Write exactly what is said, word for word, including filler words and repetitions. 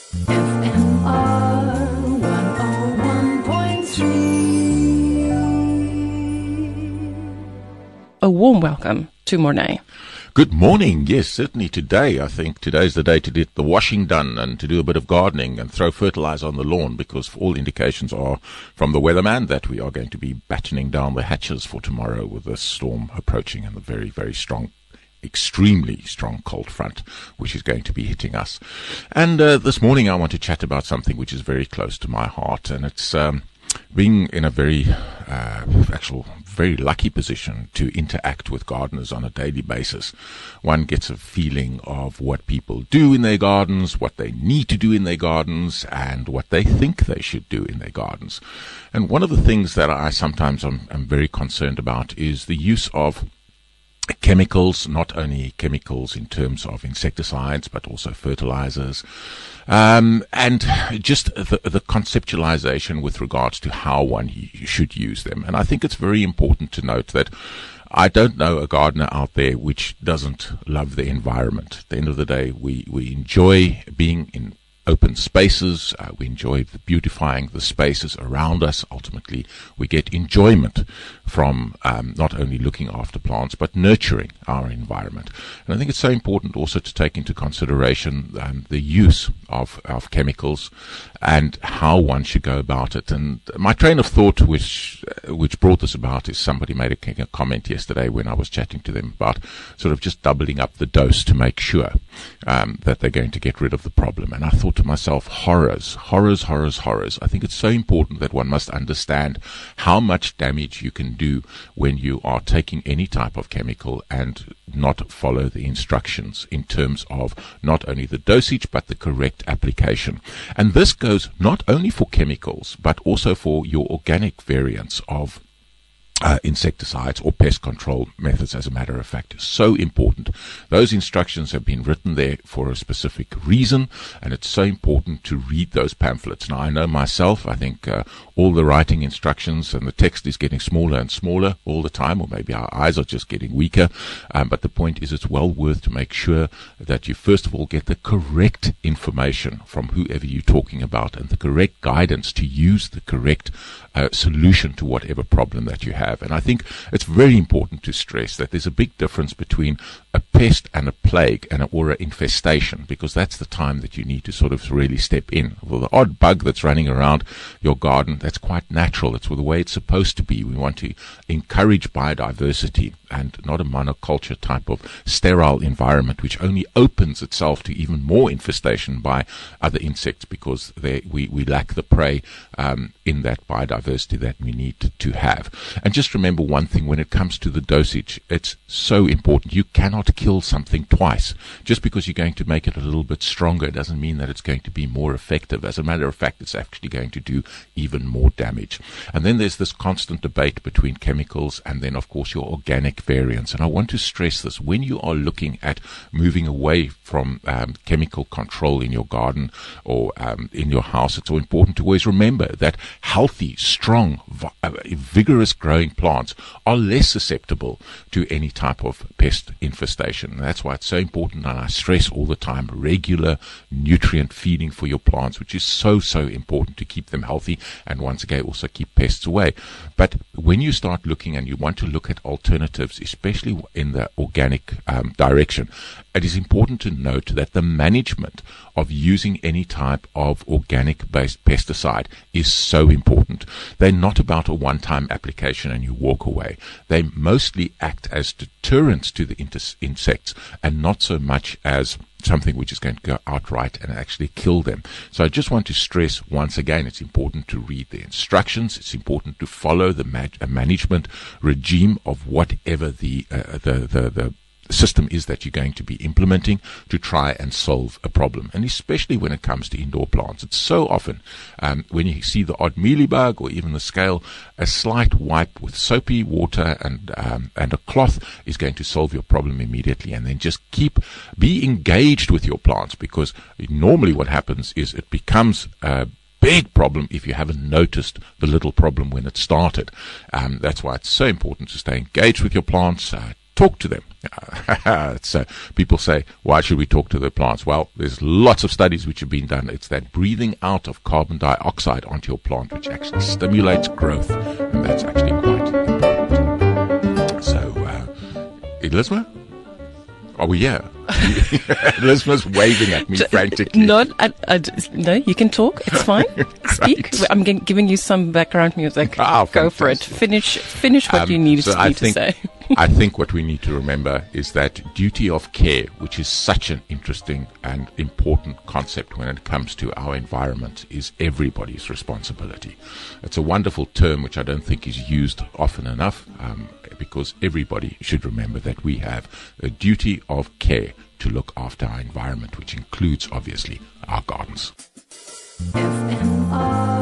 F M R one oh one point three. A warm welcome to Mornay. Good morning. Yes, certainly today. I think today's the day to get the washing done and to do a bit of gardening and throw fertilizer on the lawn, because all indications are from the weatherman that we are going to be battening down the hatches for tomorrow with the storm approaching and the very, very strong, extremely strong cold front which is going to be hitting us. And uh, this morning I want to chat about something which is very close to my heart, and it's um, being in a very uh, actual very lucky position to interact with gardeners on a daily basis. One gets a feeling of what people do in their gardens, what they need to do in their gardens, and what they think they should do in their gardens. And one of the things that I sometimes am, am very concerned about is the use of chemicals, not only chemicals in terms of insecticides, but also fertilizers, um, and just the, the conceptualization with regards to how one should use them. And I think it's very important to note that I don't know a gardener out there which doesn't love the environment. At the end of the day, we, we enjoy being in open spaces, uh, we enjoy the beautifying the spaces around us. Ultimately, we get enjoyment from um, not only looking after plants, but nurturing our environment. And I think it's so important also to take into consideration um, the use of, of chemicals and how one should go about it. And my train of thought which uh, which brought this about is somebody made a, a comment yesterday when I was chatting to them about sort of just doubling up the dose to make sure um, that they're going to get rid of the problem. And I thought to myself, horrors, horrors, horrors, horrors. I think it's so important that one must understand how much damage you can do when you are taking any type of chemical and not follow the instructions in terms of not only the dosage but the correct application. And this goes not only for chemicals but also for your organic variants of Uh, insecticides or pest control methods. As a matter of fact, is so important. Those instructions have been written there for a specific reason, and it's so important to read those pamphlets. Now, I know myself, I think uh, all the writing instructions and the text is getting smaller and smaller all the time, or maybe our eyes are just getting weaker, um, but the point is it's well worth to make sure that you first of all get the correct information from whoever you're talking about and the correct guidance to use the correct uh, solution to whatever problem that you have. And I think it's very important to stress that there's a big difference between a pest and a plague and a, or an infestation, because that's the time that you need to sort of really step in. Well, the odd bug that's running around your garden, that's quite natural. It's the way it's supposed to be. We want to encourage biodiversity and not a monoculture type of sterile environment which only opens itself to even more infestation by other insects because they, we, we lack the prey um, in that biodiversity that we need to, to have. And just remember one thing when it comes to the dosage, it's so important. You cannot kill something twice. Just because you're going to make it a little bit stronger doesn't mean that it's going to be more effective. As a matter of fact, it's actually going to do even more damage. And then there's this constant debate between chemicals and then, of course, your organic variants. And I want to stress this. When you are looking at moving away from um, chemical control in your garden or um, in your house, it's so important to always remember that healthy, strong, vi- uh, vigorous growing plants are less susceptible to any type of pest infestation. And that's why it's so important, and I stress all the time, regular nutrient feeding for your plants, which is so, so important to keep them healthy and once again also keep pests away. But when you start looking and you want to look at alternatives, especially in the organic um, direction, it is important to note that the management of using any type of organic-based pesticide is so important. They're not about a one-time application and you walk away. They mostly act as deterrents to the inter- insects and not so much as something which is going to go outright and actually kill them. So I just want to stress once again, it's important to read the instructions. It's important to follow the ma- management regime of whatever the uh, the the, the system is that you're going to be implementing to try and solve a problem. And especially when it comes to indoor plants, it's so often um, when you see the odd mealybug or even the scale, a slight wipe with soapy water and um, and a cloth is going to solve your problem immediately. And then just keep be engaged with your plants, because normally what happens is it becomes uh, big problem if you haven't noticed the little problem when it started. Um, that's why it's so important to stay engaged with your plants. Uh, talk to them. So people say, why should we talk to the plants? Well, there's lots of studies which have been done. It's that breathing out of carbon dioxide onto your plant which actually stimulates growth, and that's actually quite important. So, uh, Elizabeth, are we here? Elizabeth's waving at me frantically. Not, I, I, no, you can talk. It's fine. Speak. Right. I'm g- giving you some background music. Ah, Go for it. fantastic. Finish. Finish what Um, you needed so to, I need to think, say. I think what we need to remember is that duty of care, which is such an interesting and important concept when it comes to our environment, is everybody's responsibility. It's a wonderful term which I don't think is used often enough, um, because everybody should remember that we have a duty of care to look after our environment, which includes, obviously, our gardens. F M R